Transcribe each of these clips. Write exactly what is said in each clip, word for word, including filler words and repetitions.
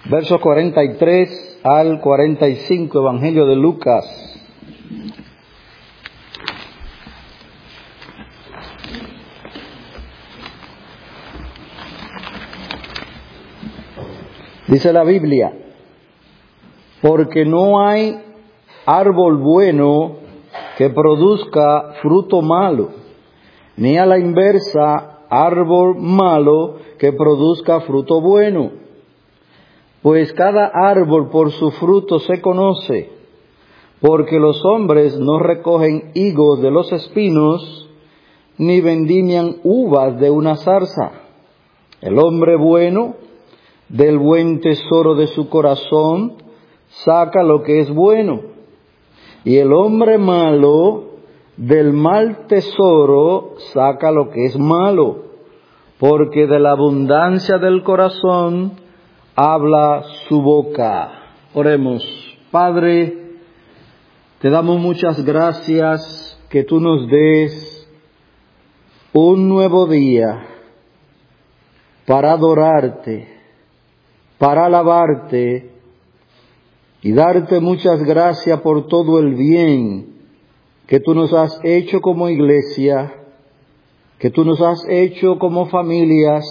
versos cuarenta y tres al cuarenta y cinco, Evangelio de Lucas. Dice la Biblia: porque no hay árbol bueno que produzca fruto malo, ni a la inversa árbol malo que produzca fruto bueno. Pues cada árbol por su fruto se conoce, porque los hombres no recogen higos de los espinos, ni vendimian uvas de una zarza. El hombre bueno, del buen tesoro de su corazón, saca lo que es bueno, y el hombre malo, del mal tesoro, saca lo que es malo, porque de la abundancia del corazón habla su boca. Oremos. Padre, te damos muchas gracias que tú nos des un nuevo día para adorarte, para alabarte y darte muchas gracias por todo el bien que tú nos has hecho como iglesia, que tú nos has hecho como familias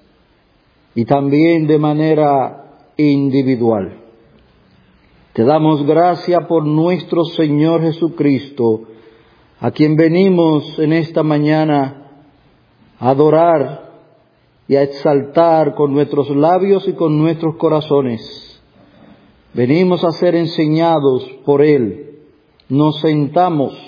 y también de manera individual. Te damos gracias por nuestro Señor Jesucristo, a quien venimos en esta mañana a adorar y a exaltar con nuestros labios y con nuestros corazones. Venimos a ser enseñados por Él. Nos sentamos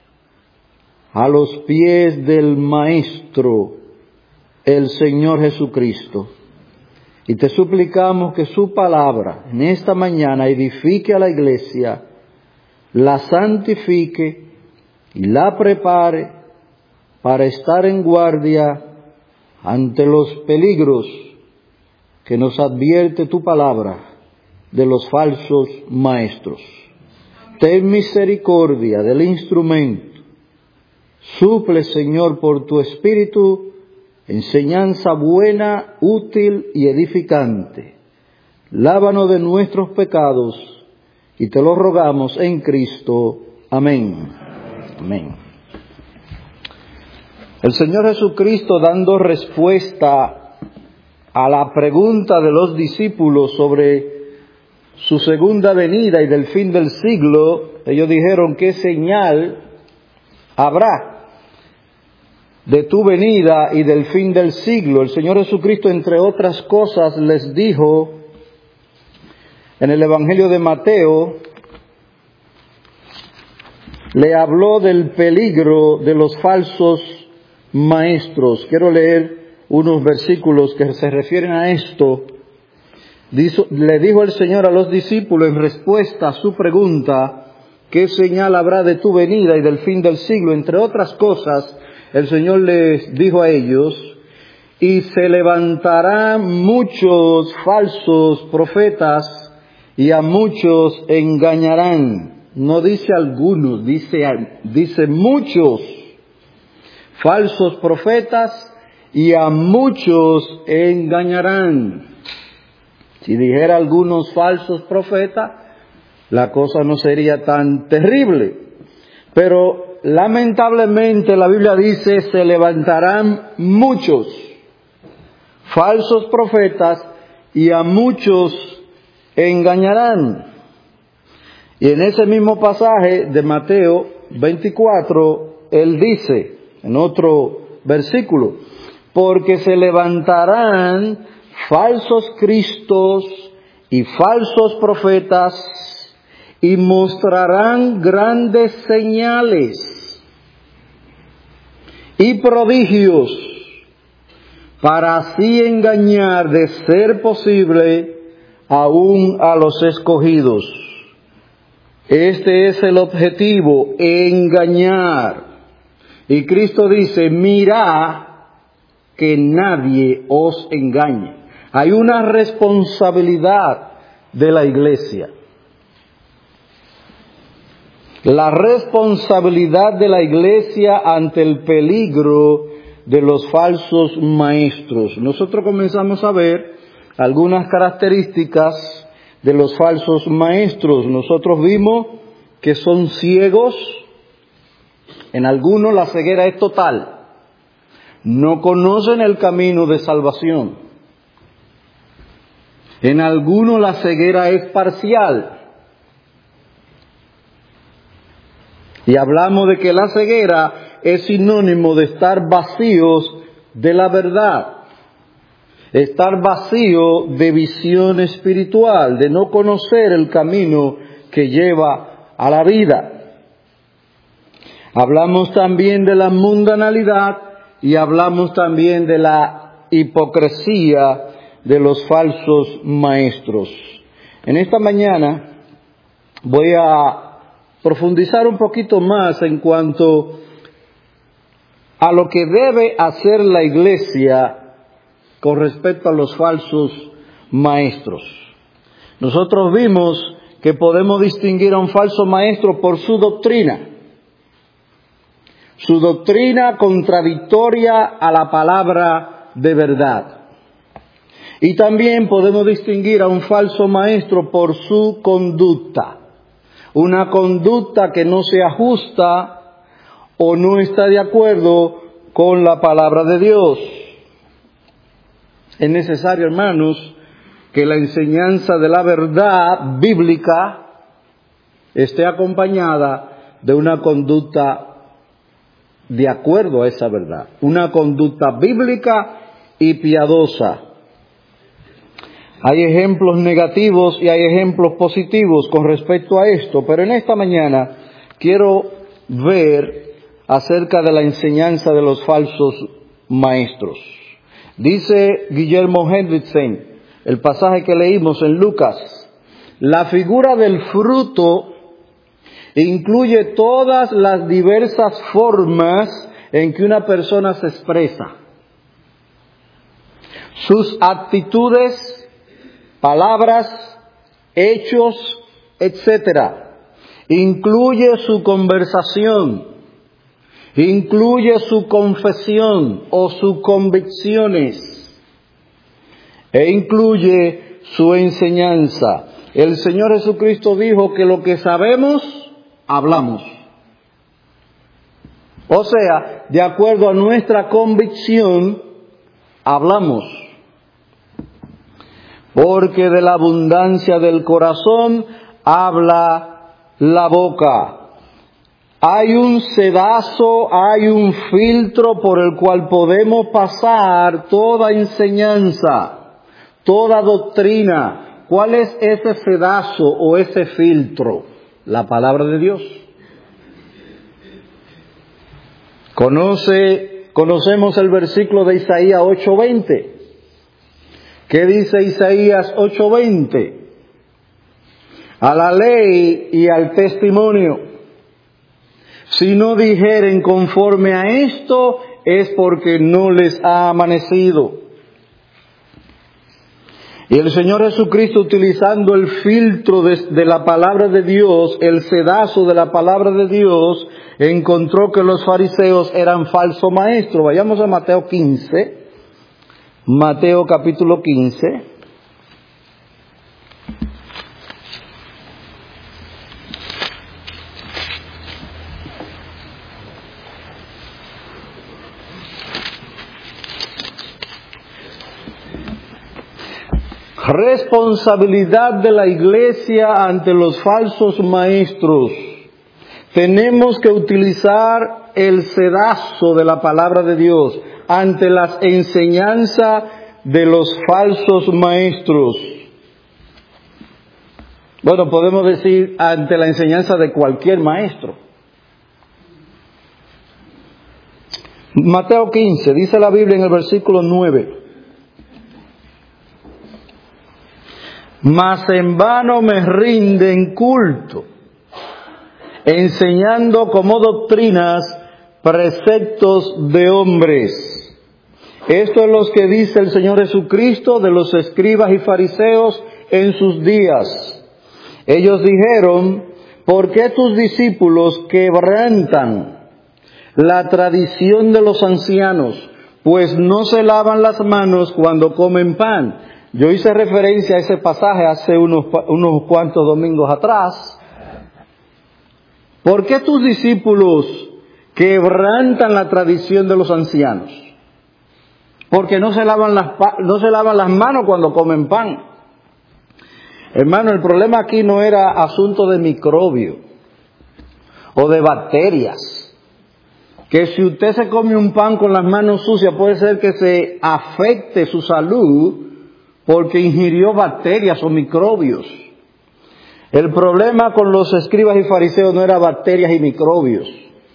a los pies del Maestro, el Señor Jesucristo. Y te suplicamos que su palabra en esta mañana edifique a la iglesia, la santifique y la prepare para estar en guardia ante los peligros que nos advierte tu palabra de los falsos maestros. Ten misericordia del instrumento. Suple, Señor, por tu Espíritu, enseñanza buena, útil y edificante. Lávanos de nuestros pecados y te lo rogamos en Cristo. Amén. Amén. El Señor Jesucristo, dando respuesta a la pregunta de los discípulos sobre su segunda venida y del fin del siglo, ellos dijeron: ¿qué señal habrá de tu venida y del fin del siglo? El Señor Jesucristo, entre otras cosas, les dijo en el Evangelio de Mateo, le habló del peligro de los falsos maestros. Quiero leer unos versículos que se refieren a esto. Dijo, le dijo el Señor a los discípulos en respuesta a su pregunta: ¿qué señal habrá de tu venida y del fin del siglo? Entre otras cosas, el Señor les dijo a ellos: y se levantarán muchos falsos profetas y a muchos engañarán. No dice algunos, dice, dice muchos falsos profetas y a muchos engañarán. Si dijera algunos falsos profetas, la cosa no sería tan terrible. Pero lamentablemente la Biblia dice: se levantarán muchos falsos profetas y a muchos engañarán. Y en ese mismo pasaje de Mateo veinticuatro, él dice, en otro versículo: porque se levantarán falsos cristos y falsos profetas y mostrarán grandes señales y prodigios, para así engañar, de ser posible, aún a los escogidos. Este es el objetivo: engañar. Y Cristo dice: mirad que nadie os engañe. Hay una responsabilidad de la iglesia. La responsabilidad de la iglesia ante el peligro de los falsos maestros. Nosotros comenzamos a ver algunas características de los falsos maestros. Nosotros vimos que son ciegos. En algunos la ceguera es total. No conocen el camino de salvación. En algunos la ceguera es parcial. Y hablamos de que la ceguera es sinónimo de estar vacíos de la verdad. Estar vacío de visión espiritual, de no conocer el camino que lleva a la vida. Hablamos también de la mundanalidad y hablamos también de la hipocresía de los falsos maestros. En esta mañana voy a profundizar un poquito más en cuanto a lo que debe hacer la iglesia con respecto a los falsos maestros. Nosotros vimos que podemos distinguir a un falso maestro por su doctrina. Su doctrina contradictoria a la palabra de verdad. Y también podemos distinguir a un falso maestro por su conducta. Una conducta que no se ajusta o no está de acuerdo con la palabra de Dios. Es necesario, hermanos, que la enseñanza de la verdad bíblica esté acompañada de una conducta de acuerdo a esa verdad. Una conducta bíblica y piadosa. Hay ejemplos negativos y hay ejemplos positivos con respecto a esto, pero en esta mañana quiero ver acerca de la enseñanza de los falsos maestros. Dice Guillermo Hendrickson, el pasaje que leímos en Lucas, la figura del fruto incluye todas las diversas formas en que una persona se expresa. Sus actitudes, palabras, hechos, etcétera. Incluye su conversación, incluye su confesión o sus convicciones, e incluye su enseñanza. El Señor Jesucristo dijo que lo que sabemos, hablamos. O sea, de acuerdo a nuestra convicción, hablamos. Porque de la abundancia del corazón habla la boca. Hay un sedazo, hay un filtro por el cual podemos pasar toda enseñanza, toda doctrina. ¿Cuál es ese sedazo o ese filtro? La palabra de Dios. Conoce, conocemos el versículo de Isaías ocho veinte. ¿Qué dice Isaías ocho veinte? A la ley y al testimonio. Si no dijeren conforme a esto, es porque no les ha amanecido. Y el Señor Jesucristo, utilizando el filtro de, de la palabra de Dios, el sedazo de la palabra de Dios, encontró que los fariseos eran falsos maestros. Vayamos a Mateo quince. Mateo capítulo quince. Responsabilidad de la iglesia ante los falsos maestros. Tenemos que utilizar el sedazo de la palabra de Dios ante las enseñanzas de los falsos maestros. Bueno, podemos decir ante la enseñanza de cualquier maestro. Mateo quince, dice la Biblia en el versículo nueve. Mas en vano me rinden culto, enseñando como doctrinas preceptos de hombres. Esto es lo que dice el Señor Jesucristo de los escribas y fariseos en sus días. Ellos dijeron: ¿por qué tus discípulos quebrantan la tradición de los ancianos? Pues no se lavan las manos cuando comen pan, Yo hice referencia a ese pasaje hace unos, unos cuantos domingos atrás. ¿Por qué tus discípulos quebrantan la tradición de los ancianos? Porque no se lavan las, no se lavan las manos cuando comen pan. Hermano, el problema aquí no era asunto de microbio o de bacterias. Que si usted se come un pan con las manos sucias, puede ser que se afecte su salud porque ingirió bacterias o microbios. El problema con los escribas y fariseos no era bacterias y microbios.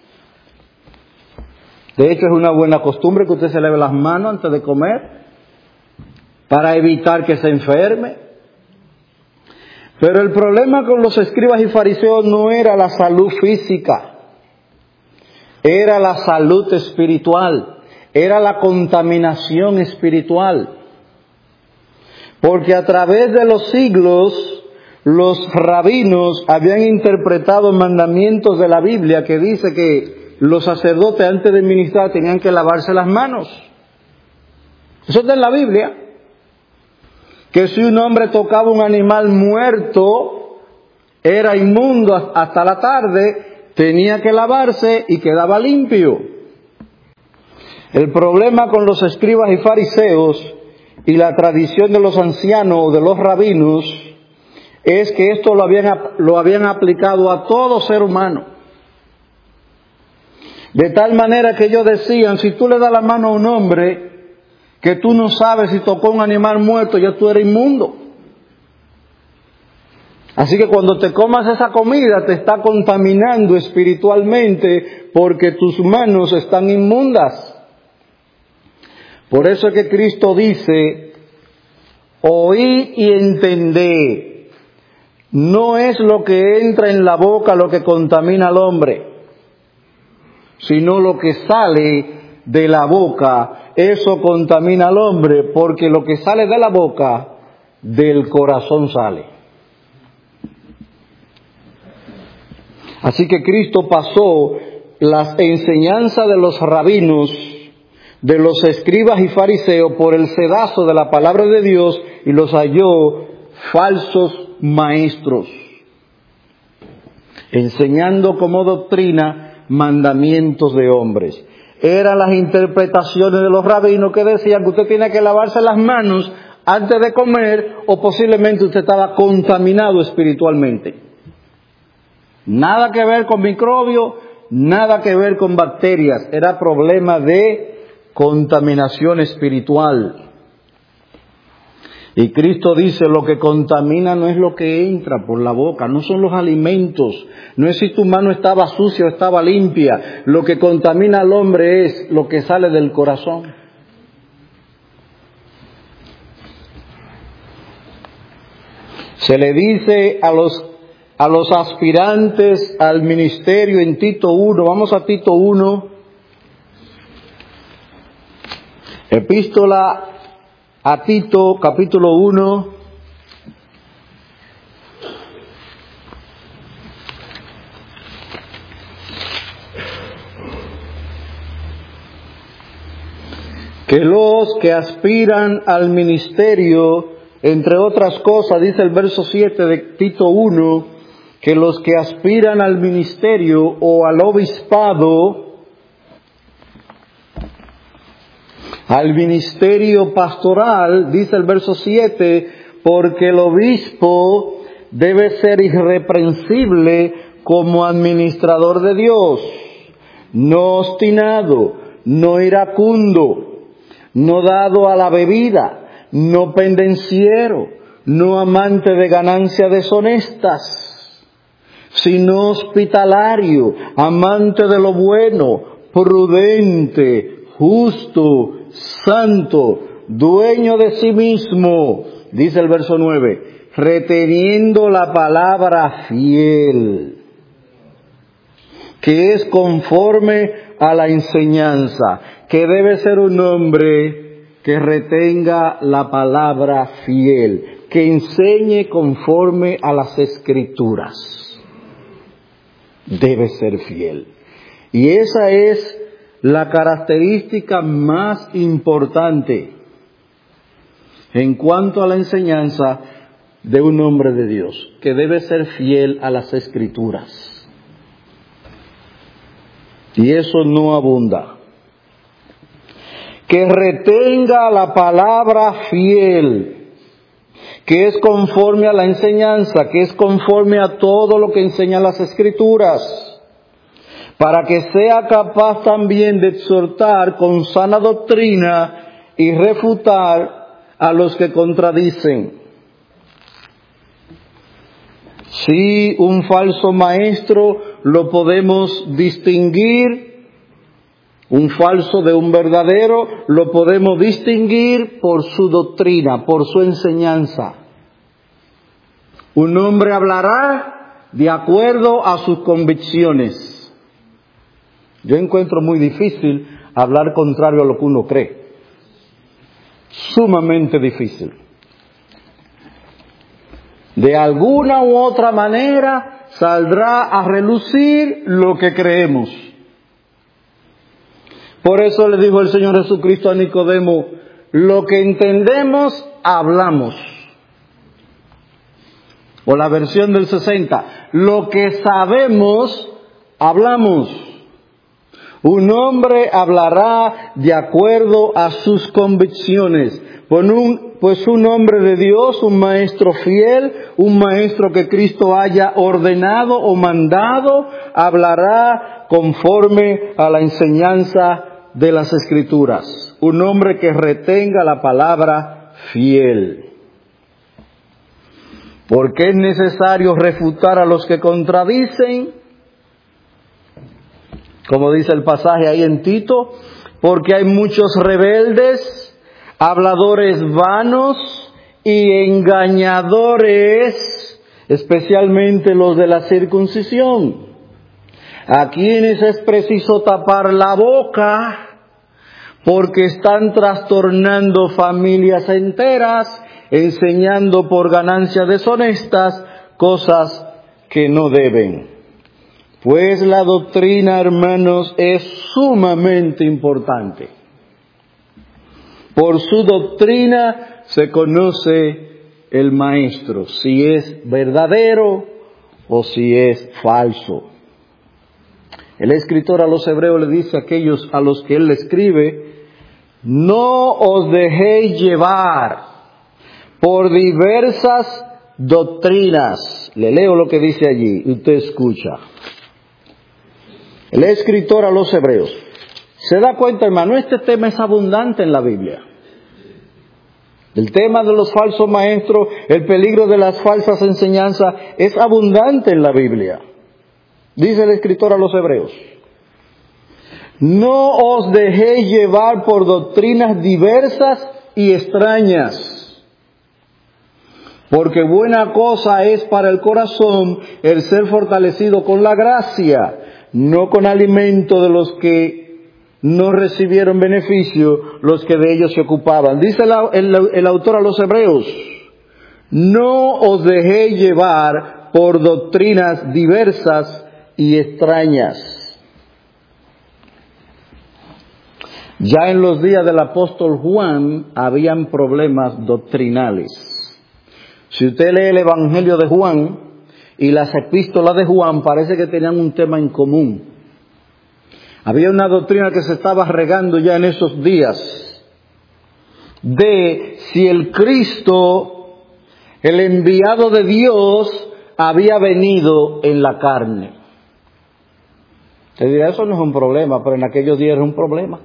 De hecho, es una buena costumbre que usted se lave las manos antes de comer para evitar que se enferme. Pero el problema con los escribas y fariseos no era la salud física, era la salud espiritual, era la contaminación espiritual. Porque a través de los siglos, los rabinos habían interpretado mandamientos de la Biblia que dice que los sacerdotes antes de ministrar tenían que lavarse las manos. Eso está en la Biblia. Que si un hombre tocaba un animal muerto, era inmundo hasta la tarde, tenía que lavarse y quedaba limpio. El problema con los escribas y fariseos y la tradición de los ancianos o de los rabinos es que esto lo habían, lo habían aplicado a todo ser humano. De tal manera que ellos decían, si tú le das la mano a un hombre que tú no sabes si tocó un animal muerto, ya tú eres inmundo. Así que cuando te comas esa comida te está contaminando espiritualmente porque tus manos están inmundas. Por eso es que Cristo dice, oíd y entended, no es lo que entra en la boca lo que contamina al hombre, sino lo que sale de la boca, eso contamina al hombre, porque lo que sale de la boca, del corazón sale. Así que Cristo pasó las enseñanzas de los rabinos, de los escribas y fariseos por el sedazo de la palabra de Dios y los halló falsos maestros, enseñando como doctrina mandamientos de hombres. Eran las interpretaciones de los rabinos que decían que usted tiene que lavarse las manos antes de comer o posiblemente usted estaba contaminado espiritualmente. Nada que ver con microbios, nada que ver con bacterias, era problema de contaminación espiritual. Y Cristo dice, lo que contamina no es lo que entra por la boca, no son los alimentos, no es si tu mano estaba sucia o estaba limpia, lo que contamina al hombre es lo que sale del corazón. Se le dice a los, a los aspirantes al ministerio en Tito uno, vamos a Tito uno, epístola a Tito, capítulo uno, que los que aspiran al ministerio, entre otras cosas, dice el verso siete de Tito uno, que los que aspiran al ministerio o al obispado, al ministerio pastoral, dice el verso siete, porque el obispo debe ser irreprensible como administrador de Dios, no obstinado, no iracundo, no dado a la bebida, no pendenciero, no amante de ganancias deshonestas, sino hospitalario, amante de lo bueno, prudente, justo, santo, dueño de sí mismo, dice el verso nueve, reteniendo la palabra fiel, que es conforme a la enseñanza, que debe ser un hombre que retenga la palabra fiel, que enseñe conforme a las Escrituras. Debe ser fiel. Y esa es la característica más importante en cuanto a la enseñanza de un hombre de Dios, que debe ser fiel a las Escrituras. Y eso no abunda. Que retenga la palabra fiel, que es conforme a la enseñanza, que es conforme a todo lo que enseñan las Escrituras, para que sea capaz también de exhortar con sana doctrina y refutar a los que contradicen. Si un falso maestro lo podemos distinguir, un falso de un verdadero, lo podemos distinguir por su doctrina, por su enseñanza. Un hombre hablará de acuerdo a sus convicciones. Yo encuentro muy difícil hablar contrario a lo que uno cree. Sumamente difícil. De alguna u otra manera saldrá a relucir lo que creemos. Por eso le dijo el Señor Jesucristo a Nicodemo, lo que entendemos, hablamos. O la versión del sesenta, lo que sabemos, hablamos. Un hombre hablará de acuerdo a sus convicciones. Pues un, pues un hombre de Dios, un maestro fiel, un maestro que Cristo haya ordenado o mandado, hablará conforme a la enseñanza de las Escrituras. Un hombre que retenga la palabra fiel. Porque es necesario refutar a los que contradicen, como dice el pasaje ahí en Tito, porque hay muchos rebeldes, habladores vanos y engañadores, especialmente los de la circuncisión, a quienes es preciso tapar la boca porque están trastornando familias enteras, enseñando por ganancias deshonestas cosas que no deben. Pues la doctrina, hermanos, es sumamente importante. Por su doctrina se conoce el maestro, si es verdadero o si es falso. El escritor a los hebreos le dice a aquellos a los que él le escribe, no os dejéis llevar por diversas doctrinas. Le leo lo que dice allí, y usted escucha. El escritor a los hebreos. ¿Se da cuenta, hermano? Este tema es abundante en la Biblia. El tema de los falsos maestros, el peligro de las falsas enseñanzas, es abundante en la Biblia. Dice el escritor a los hebreos. No os dejéis llevar por doctrinas diversas y extrañas, porque buena cosa es para el corazón el ser fortalecido con la gracia, no con alimento de los que no recibieron beneficio, los que de ellos se ocupaban. Dice el, el, el autor a los hebreos, no os dejéis llevar por doctrinas diversas y extrañas. Ya en los días del apóstol Juan habían problemas doctrinales. Si usted lee el Evangelio de Juan y las epístolas de Juan, parece que tenían un tema en común. Había una doctrina que se estaba regando ya en esos días, de si el Cristo, el enviado de Dios, había venido en la carne. Te dirá, eso no es un problema, pero en aquellos días era un problema.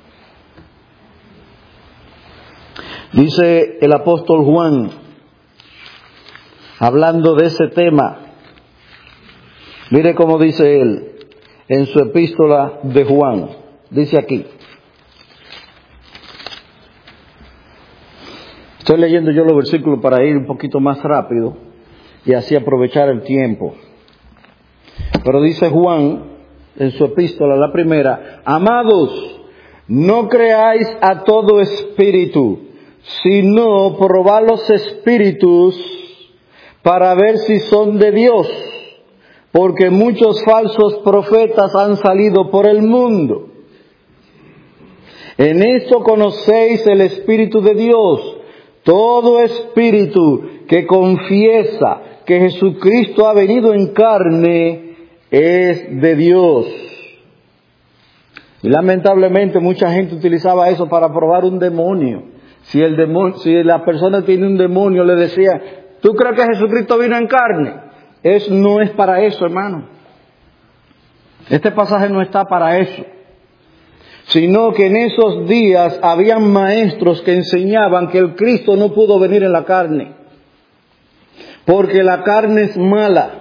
Dice el apóstol Juan, hablando de ese tema, mire cómo dice él en su epístola de Juan. Dice aquí, estoy leyendo yo los versículos para ir un poquito más rápido y así aprovechar el tiempo. Pero dice Juan en su epístola, la primera, amados, no creáis a todo espíritu, sino probad los espíritus para ver si son de Dios, porque muchos falsos profetas han salido por el mundo. En esto conocéis el Espíritu de Dios. todo espíritu que confiesa que Jesucristo ha venido en carne es de Dios. Y lamentablemente mucha gente utilizaba eso para probar un demonio. Si el demonio, si la persona tiene un demonio, le decía, ¿tú crees que Jesucristo vino en carne? Es, no es para eso, hermano. Este pasaje no está para eso. Sino que en esos días habían maestros que enseñaban que el Cristo no pudo venir en la carne, porque la carne es mala.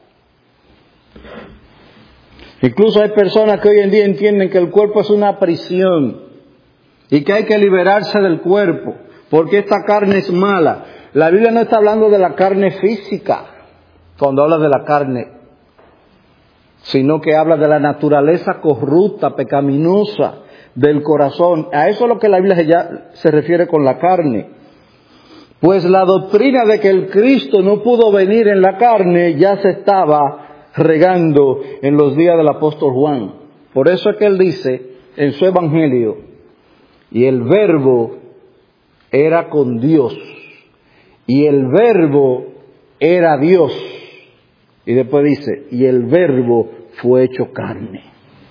Incluso hay personas que hoy en día entienden que el cuerpo es una prisión y que hay que liberarse del cuerpo, porque esta carne es mala. La Biblia no está hablando de la carne física cuando habla de la carne, sino que habla de la naturaleza corrupta, pecaminosa del corazón. A eso es lo que la Biblia ya se refiere con la carne. Pues la doctrina de que el Cristo no pudo venir en la carne ya se estaba regando en los días del apóstol Juan. Por eso es que él dice en su evangelio, y el verbo era con Dios, y el verbo era Dios. Y después dice, y el verbo fue hecho carne.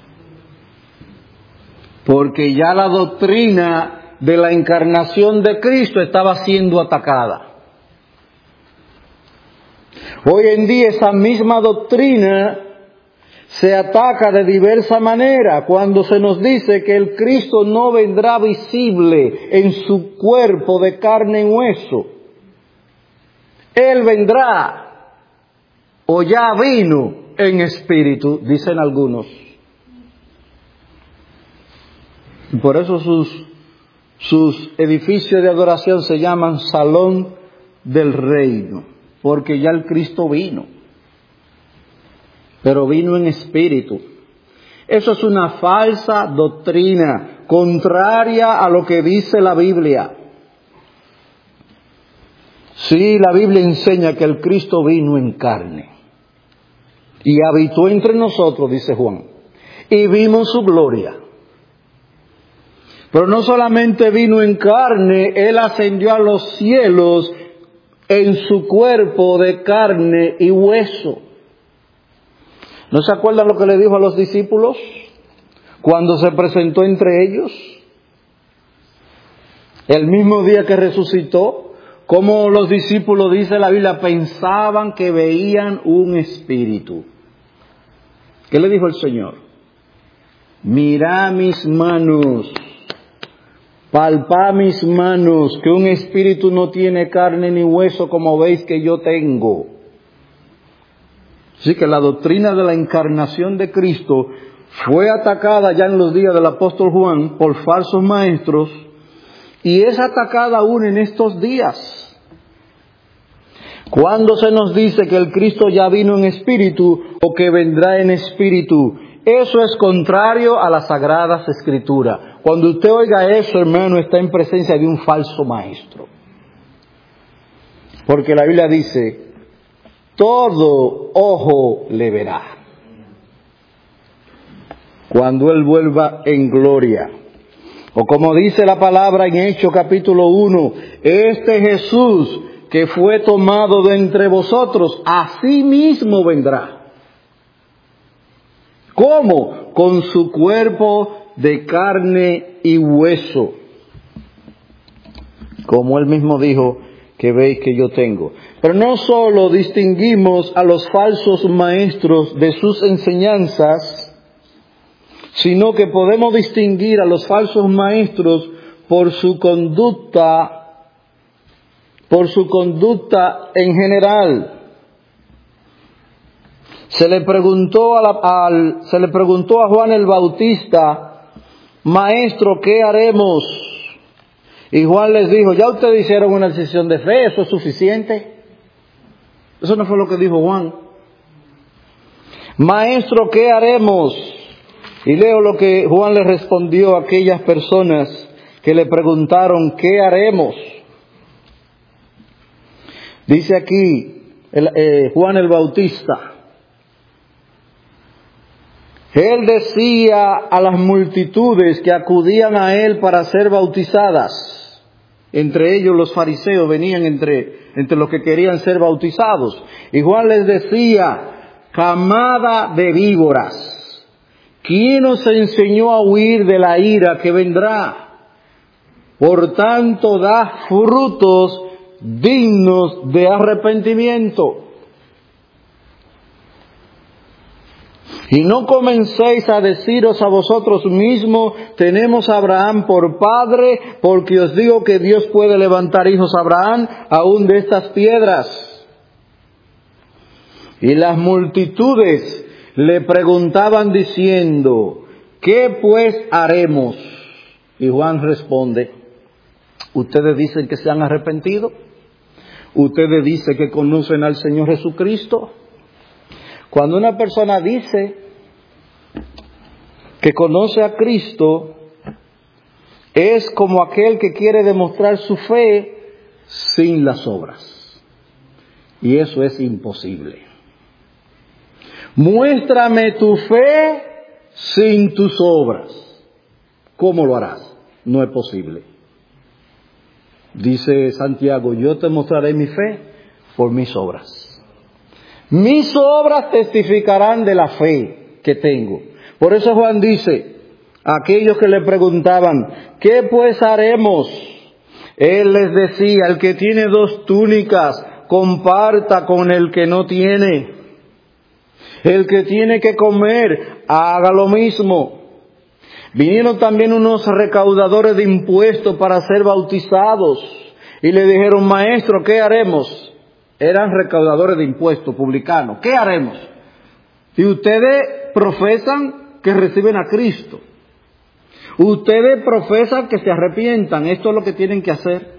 Porque ya la doctrina de la encarnación de Cristo estaba siendo atacada. Hoy en día esa misma doctrina se ataca de diversa manera cuando se nos dice que el Cristo no vendrá visible en su cuerpo de carne y hueso. Él vendrá, o ya vino en espíritu, dicen algunos. Y por eso sus, sus edificios de adoración se llaman Salón del Reino, porque ya el Cristo vino, pero vino en espíritu. Eso es una falsa doctrina, contraria a lo que dice la Biblia. Sí, la Biblia enseña que el Cristo vino en carne y habitó entre nosotros, dice Juan, y vimos su gloria. Pero no solamente vino en carne, Él ascendió a los cielos en su cuerpo de carne y hueso. ¿No se acuerdan lo que le dijo a los discípulos cuando se presentó entre ellos? El mismo día que resucitó, como los discípulos, dice la Biblia, pensaban que veían un espíritu. ¿Qué le dijo el Señor? Mirá mis manos, palpá mis manos, que un espíritu no tiene carne ni hueso como veis que yo tengo. Así que la doctrina de la encarnación de Cristo fue atacada ya en los días del apóstol Juan por falsos maestros y es atacada aún en estos días. Cuando se nos dice que el Cristo ya vino en espíritu o que vendrá en espíritu, eso es contrario a las Sagradas Escrituras. Cuando usted oiga eso, hermano, está en presencia de un falso maestro. Porque la Biblia dice, todo ojo le verá cuando Él vuelva en gloria. O como dice la palabra en Hechos capítulo uno, este Jesús que fue tomado de entre vosotros, así mismo vendrá. ¿Cómo? Con su cuerpo de carne y hueso, como Él mismo dijo que veis que yo tengo. Pero no solo distinguimos a los falsos maestros de sus enseñanzas, sino que podemos distinguir a los falsos maestros por su conducta, por su conducta en general. Se le preguntó a, la, al, se le preguntó a Juan el Bautista, Maestro, ¿qué haremos? Y Juan les dijo, ya ustedes hicieron una decisión de fe, ¿eso es suficiente? Eso no fue lo que dijo Juan. Maestro, ¿qué haremos? Y leo lo que Juan le respondió a aquellas personas que le preguntaron, ¿qué haremos? Dice aquí el, eh, Juan el Bautista, él decía a las multitudes que acudían a él para ser bautizadas, Entre ellos los fariseos venían entre, entre los que querían ser bautizados. Y Juan les decía, camada de víboras, ¿quién os enseñó a huir de la ira que vendrá? Por tanto, da frutos dignos de arrepentimiento. Y no comencéis a deciros a vosotros mismos, tenemos a Abraham por padre, porque os digo que Dios puede levantar hijos a Abraham aún de estas piedras. Y las multitudes le preguntaban diciendo, ¿qué pues haremos? Y Juan responde, ¿ustedes dicen que se han arrepentido? ¿Ustedes dicen que conocen al Señor Jesucristo? Cuando una persona dice que conoce a Cristo, es como aquel que quiere demostrar su fe sin las obras. Y eso es imposible. Muéstrame tu fe sin tus obras. ¿Cómo lo harás? No es posible. Dice Santiago, yo te mostraré mi fe por mis obras. Mis obras testificarán de la fe que tengo. Por eso Juan dice, a aquellos que le preguntaban, ¿qué pues haremos? Él les decía, el que tiene dos túnicas, comparta con el que no tiene. El que tiene que comer, haga lo mismo. Vinieron también unos recaudadores de impuestos para ser bautizados. Y le dijeron, maestro, ¿qué haremos? Eran recaudadores de impuestos publicanos. ¿Qué haremos? Si ustedes profesan que reciben a Cristo, ustedes profesan que se arrepientan, esto es lo que tienen que hacer.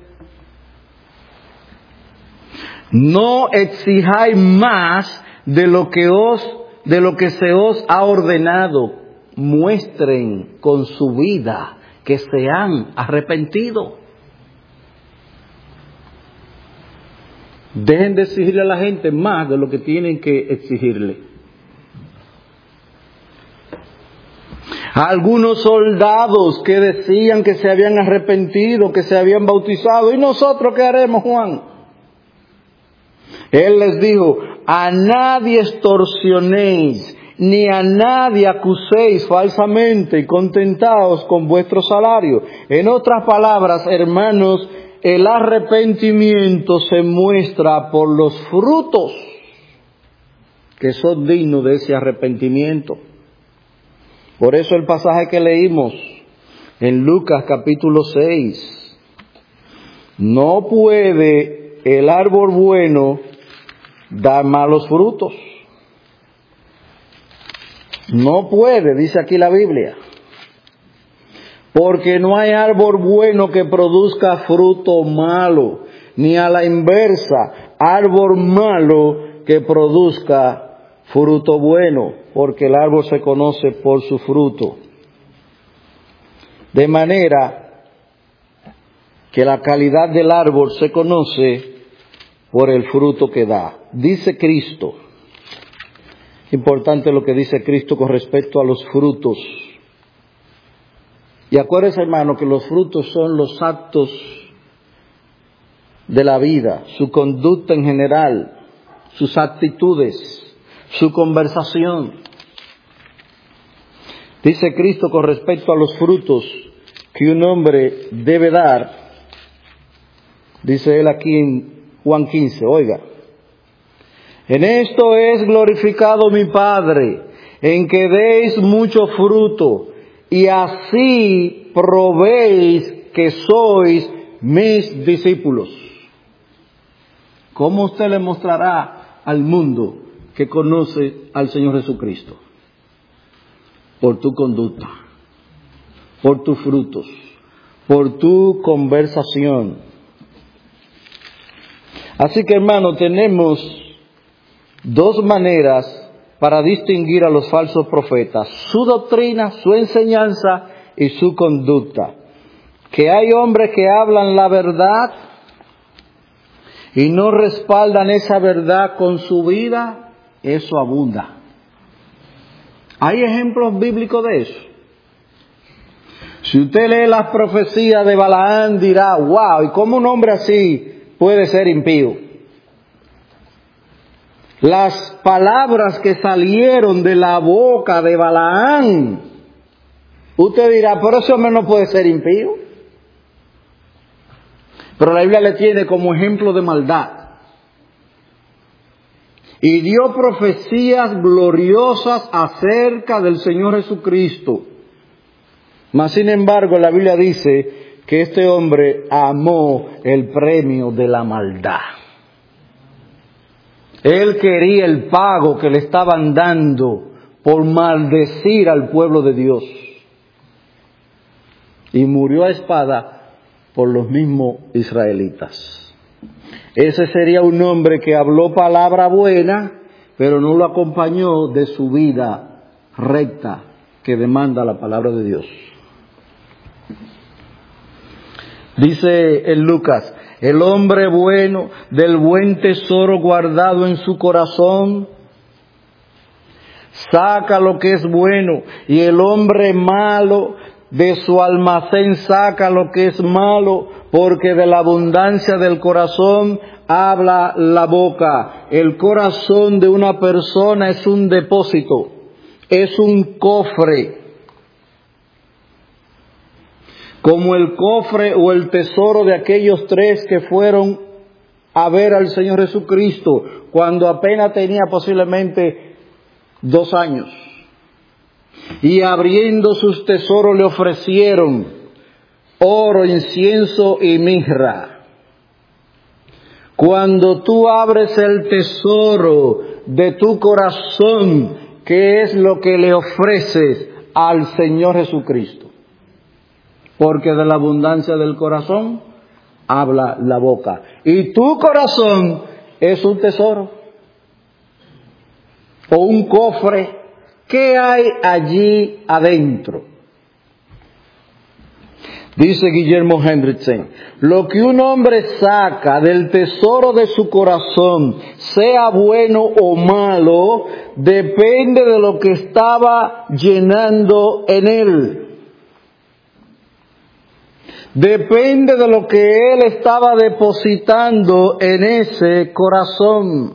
No exijáis más de lo que os, de lo que se os ha ordenado. Muestren con su vida que se han arrepentido. Dejen de exigirle a la gente más de lo que tienen que exigirle. Algunos soldados que decían que se habían arrepentido, que se habían bautizado. ¿Y nosotros qué haremos, Juan? Él les dijo, a nadie extorsionéis, ni a nadie acuséis falsamente y contentaos con vuestro salario. En otras palabras, hermanos, el arrepentimiento se muestra por los frutos que son dignos de ese arrepentimiento. Por eso el pasaje que leímos en Lucas capítulo seis, no puede el árbol bueno dar malos frutos. No puede, dice aquí la Biblia. Porque no hay árbol bueno que produzca fruto malo, ni a la inversa, árbol malo que produzca fruto bueno, porque el árbol se conoce por su fruto. De manera que la calidad del árbol se conoce por el fruto que da. Dice Cristo, importante lo que dice Cristo con respecto a los frutos. Y acuérdense, hermano, que los frutos son los actos de la vida, su conducta en general, sus actitudes, su conversación. Dice Cristo con respecto a los frutos que un hombre debe dar, dice él aquí en Juan quince, oiga, en esto es glorificado mi Padre, en que deis mucho fruto, y así probéis que sois mis discípulos. ¿Cómo usted le mostrará al mundo que conoce al Señor Jesucristo? Por tu conducta, por tus frutos, por tu conversación. Así que, hermano, tenemos dos maneras para distinguir a los falsos profetas: su doctrina, su enseñanza y su conducta. Que hay hombres que hablan la verdad y no respaldan esa verdad con su vida, eso abunda. Hay ejemplos bíblicos de eso. Si usted lee las profecías de Balaán, dirá, wow, ¿y cómo un hombre así puede ser impío? Las palabras que salieron de la boca de Balaán, usted dirá, pero ese hombre no puede ser impío. Pero la Biblia le tiene como ejemplo de maldad. Y dio profecías gloriosas acerca del Señor Jesucristo. Mas sin embargo la Biblia dice que este hombre amó el premio de la maldad. Él quería el pago que le estaban dando por maldecir al pueblo de Dios. Y murió a espada por los mismos israelitas. Ese sería un hombre que habló palabra buena, pero no lo acompañó de su vida recta que demanda la palabra de Dios. Dice en Lucas, el hombre bueno del buen tesoro guardado en su corazón saca lo que es bueno, y el hombre malo de su almacén saca lo que es malo, porque de la abundancia del corazón habla la boca. El corazón de una persona es un depósito, es un cofre. Como el cofre o el tesoro de aquellos tres que fueron a ver al Señor Jesucristo cuando apenas tenía posiblemente dos años. Y abriendo sus tesoros le ofrecieron oro, incienso y mirra. Cuando tú abres el tesoro de tu corazón, ¿qué es lo que le ofreces al Señor Jesucristo? Porque de la abundancia del corazón habla la boca. Y tu corazón es un tesoro o un cofre. ¿Qué hay allí adentro? Dice Guillermo Hendrickson, lo que un hombre saca del tesoro de su corazón, sea bueno o malo, depende de lo que estaba llenando en él. Depende de lo que él estaba depositando en ese corazón.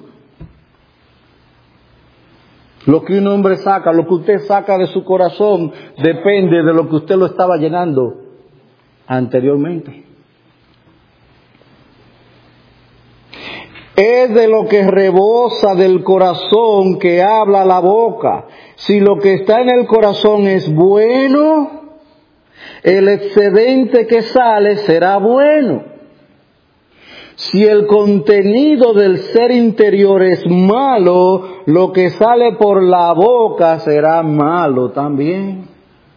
Lo que un hombre saca, lo que usted saca de su corazón, depende de lo que usted lo estaba llenando anteriormente. Es de lo que rebosa del corazón que habla la boca. Si lo que está en el corazón es bueno, el excedente que sale será bueno. Si el contenido del ser interior es malo, lo que sale por la boca será malo también.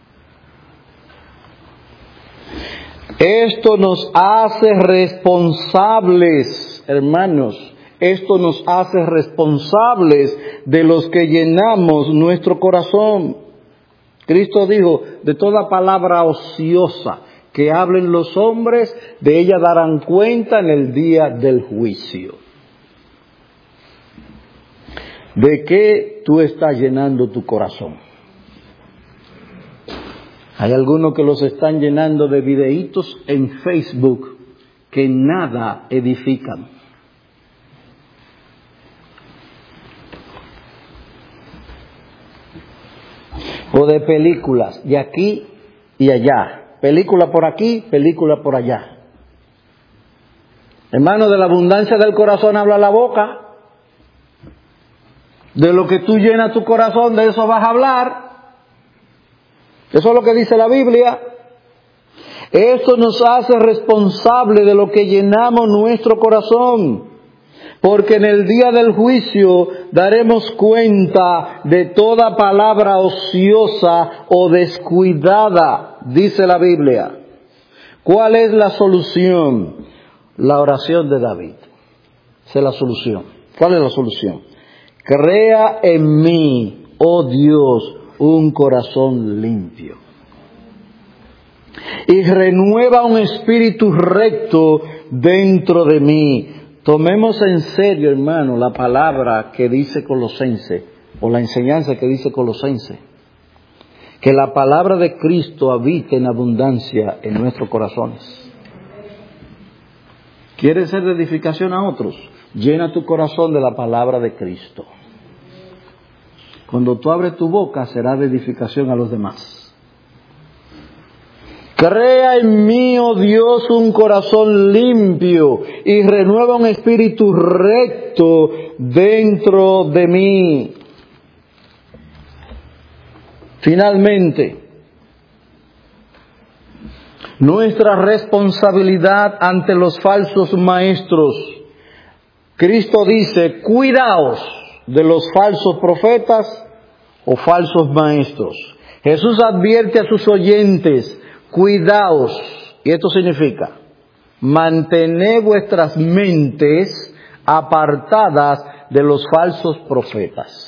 Esto nos hace responsables, hermanos, esto nos hace responsables de los que llenamos nuestro corazón. Cristo dijo, de toda palabra ociosa que hablen los hombres, de ella darán cuenta en el día del juicio. ¿De qué tú estás llenando tu corazón? Hay algunos que los están llenando de videitos en Facebook que nada edifican. O de películas, de aquí y allá. Película por aquí, película por allá. Hermano, de la abundancia del corazón habla la boca. De lo que tú llenas tu corazón, de eso vas a hablar. Eso es lo que dice la Biblia. Esto nos hace responsable de lo que llenamos nuestro corazón. Porque en el día del juicio daremos cuenta de toda palabra ociosa o descuidada, dice la Biblia. ¿Cuál es la solución? La oración de David. Esa es la solución. ¿Cuál es la solución? Crea en mí, oh Dios, un corazón limpio. Y renueva un espíritu recto dentro de mí. Tomemos en serio, hermano, la palabra que dice Colosense, o la enseñanza que dice Colosense, que la palabra de Cristo habite en abundancia en nuestros corazones. ¿Quieres ser de edificación a otros? Llena tu corazón de la palabra de Cristo. Cuando tú abres tu boca, será de edificación a los demás. Crea en mí, oh Dios, un corazón limpio y renueva un espíritu recto dentro de mí. Finalmente, nuestra responsabilidad ante los falsos maestros. Cristo dice, cuidaos de los falsos profetas o falsos maestros. Jesús advierte a sus oyentes, cuidaos, y esto significa, mantened vuestras mentes apartadas de los falsos profetas.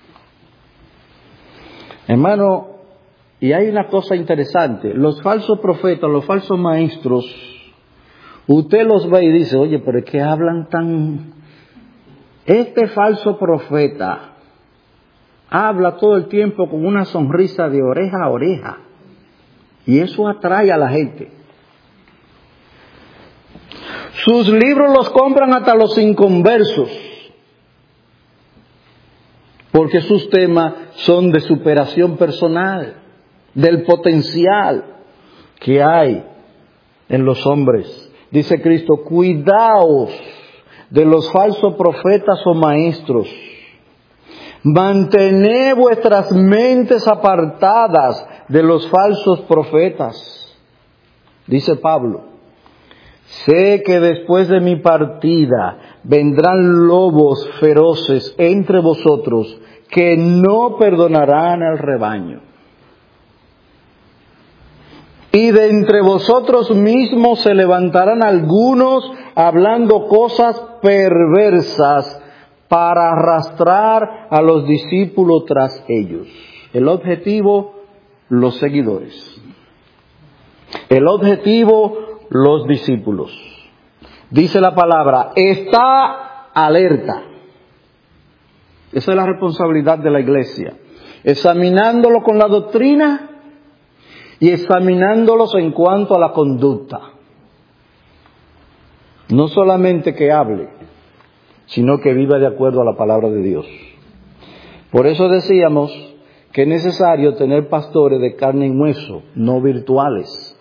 Hermano, y hay una cosa interesante, los falsos profetas, los falsos maestros, usted los ve y dice, oye, pero es que hablan tan... Este falso profeta habla todo el tiempo con una sonrisa de oreja a oreja. Y eso atrae a la gente. Sus libros los compran hasta los inconversos, porque sus temas son de superación personal, del potencial que hay en los hombres. Dice Cristo, cuidaos de los falsos profetas o maestros. Mantened vuestras mentes apartadas de los falsos profetas. Dice Pablo, sé que después de mi partida vendrán lobos feroces entre vosotros que no perdonarán al rebaño. Y de entre vosotros mismos se levantarán algunos hablando cosas perversas para arrastrar a los discípulos tras ellos. El objetivo, los seguidores. El objetivo, los discípulos. Dice la palabra, está alerta. Esa es la responsabilidad de la iglesia. Examinándolo con la doctrina y examinándolos en cuanto a la conducta. No solamente que hable, sino que viva de acuerdo a la palabra de Dios. Por eso decíamos que es necesario tener pastores de carne y hueso, no virtuales.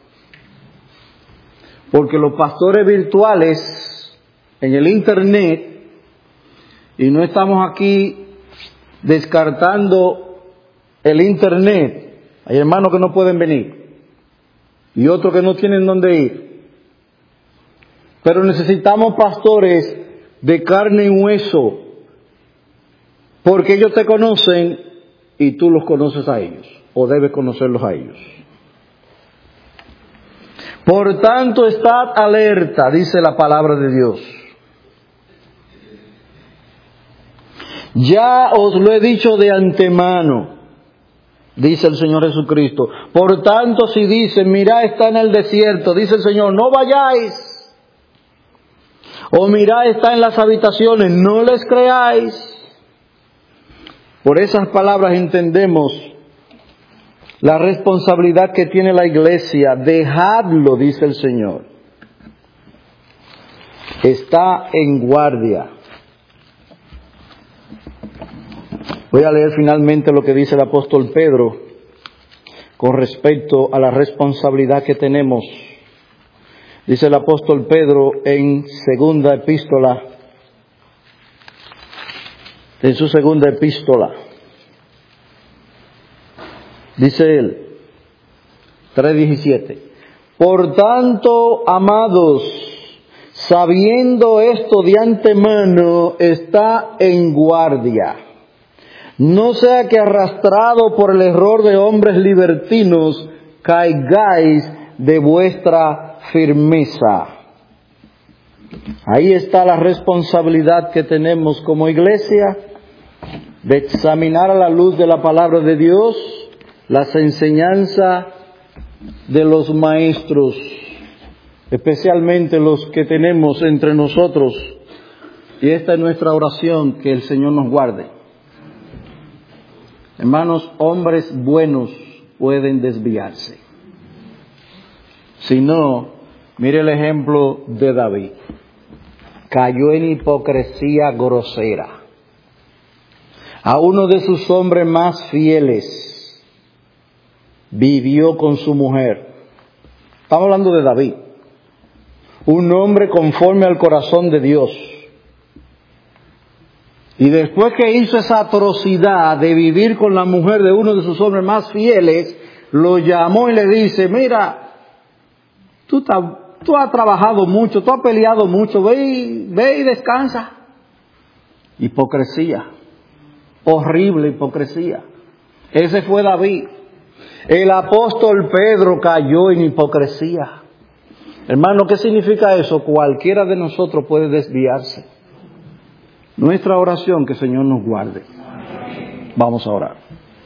Porque los pastores virtuales en el internet, y no estamos aquí descartando el internet, hay hermanos que no pueden venir y otros que no tienen dónde ir, pero necesitamos pastores de carne y hueso, porque ellos te conocen y tú los conoces a ellos, o debes conocerlos a ellos. Por tanto, estad alerta, dice la palabra de Dios. Ya os lo he dicho de antemano, dice el Señor Jesucristo. Por tanto, si dicen, mirad, está en el desierto, dice el Señor, no vayáis. O mirad, está en las habitaciones, no les creáis. Por esas palabras entendemos la responsabilidad que tiene la iglesia. Dejadlo, dice el Señor. Está en guardia. Voy a leer finalmente lo que dice el apóstol Pedro con respecto a la responsabilidad que tenemos. Dice el apóstol Pedro en segunda epístola, en su segunda epístola. Dice él, tres diecisiete, por tanto, amados, sabiendo esto de antemano, está en guardia. No sea que arrastrado por el error de hombres libertinos, caigáis de vuestra firmeza. Ahí está la responsabilidad que tenemos como iglesia de examinar a la luz de la palabra de Dios las enseñanzas de los maestros, especialmente los que tenemos entre nosotros. Y esta es nuestra oración, que el Señor nos guarde. Hermanos, hombres buenos pueden desviarse. Si no, mire el ejemplo de David. Cayó en hipocresía grosera. A uno de sus hombres más fieles vivió con su mujer. Estamos hablando de David. Un hombre conforme al corazón de Dios. Y después que hizo esa atrocidad de vivir con la mujer de uno de sus hombres más fieles, lo llamó y le dice, mira, tú, tú has trabajado mucho, tú has peleado mucho, ve y, ve y descansa. Hipocresía, horrible hipocresía. Ese fue David. El apóstol Pedro cayó en hipocresía. Hermano, ¿qué significa eso? Cualquiera de nosotros puede desviarse. Nuestra oración, que el Señor nos guarde. Vamos a orar.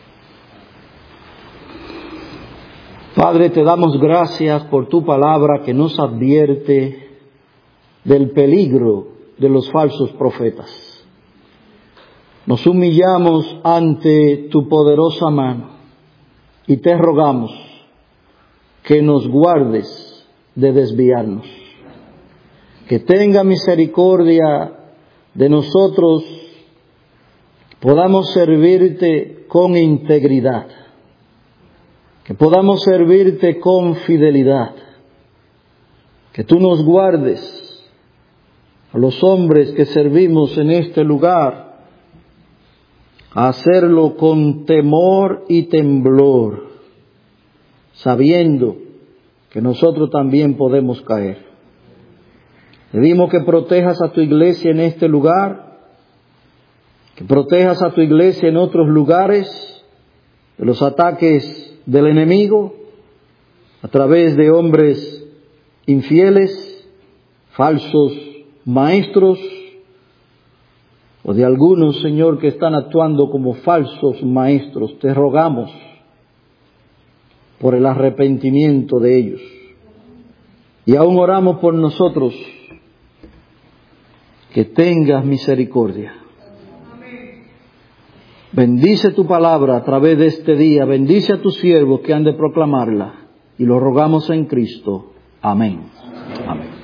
Padre, te damos gracias por tu palabra que nos advierte del peligro de los falsos profetas. Nos humillamos ante tu poderosa mano y te rogamos que nos guardes de desviarnos. Que tenga misericordia de nosotros, podamos servirte con integridad, que podamos servirte con fidelidad, que tú nos guardes a los hombres que servimos en este lugar, a hacerlo con temor y temblor, sabiendo que nosotros también podemos caer. Pedimos que protejas a tu iglesia en este lugar, que protejas a tu iglesia en otros lugares de los ataques del enemigo a través de hombres infieles, falsos maestros, o de algunos, Señor, que están actuando como falsos maestros. Te rogamos por el arrepentimiento de ellos. Y aún oramos por nosotros, que tengas misericordia. Bendice tu palabra a través de este día. Bendice a tus siervos que han de proclamarla. Y lo rogamos en Cristo. Amén. Amén.